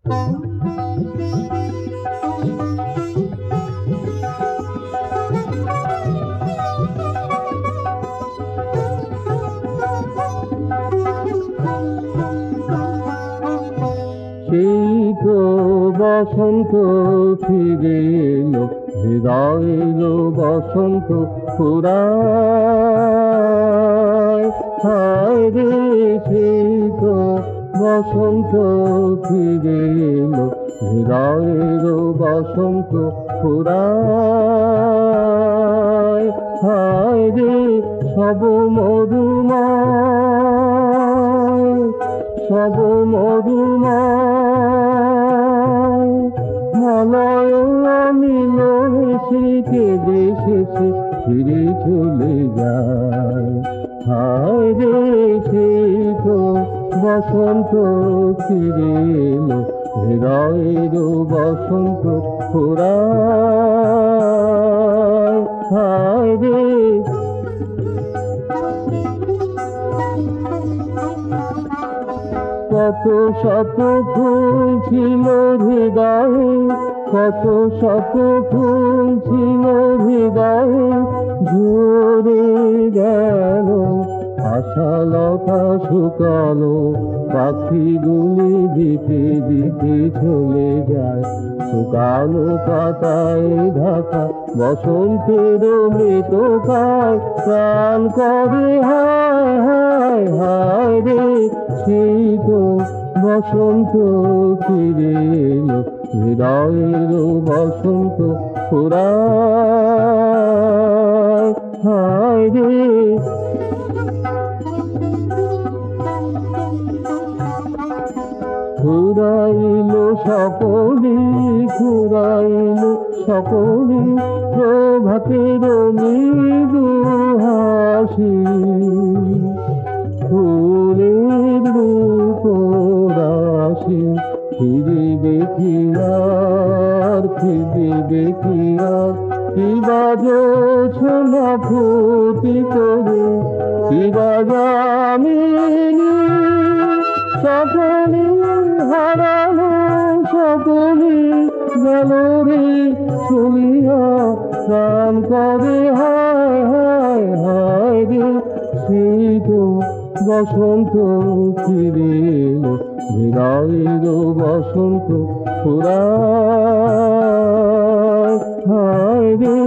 সেই তো বসন্ত ফিরে এলো, হৃদয় এলো বসন্ত ফুরায়। হায় রে সেই তো বসন্ত ফিরে এলো, হৃদয় এলো বসন্ত ফুরায়। হায় রে সব মধুময়, সব মধুময় মলয় মিল হেসে কেঁদে শেষে ফিরে চলে যায়। হায় রে সেই তো বসন্ত ফিরে এলো, হৃদয়ের বসন্ত ফুরায়। হায় রে কত শত ফুল ছিল হৃদয়ে, কত শত ফুল ছিল হৃদয়ে, ঝরে গেল আশালতা শুকালো, পাখিগুলি দিতে দিতে চলে যায়। শুকানো পাতায় ঢাকা বসন্তের মৃতকায়, প্রাণ করে হায় হায় হায় রে সেই তো বসন্ত ফিরে এলো, হৃদয়ের বসন্ত ফুরায়। হায় রে ফুরাইলো সকলি, ফুরাইলো সকলি প্রভাতের মৃদু হাসি। ফুলের রূপরাশি ফিরিবে কি আর, ফিরিবে কি আর, কিবা জোছনা ফুটি করে, কিবা যামিনী সকলি হারানো, সকলি গেল রে চলিয়া, প্রাণ করে হায় হায় হায় রে সেই তো বসন্ত ফিরে এলো, হৃদয়ের বসন্ত ফুরায়। হায় রে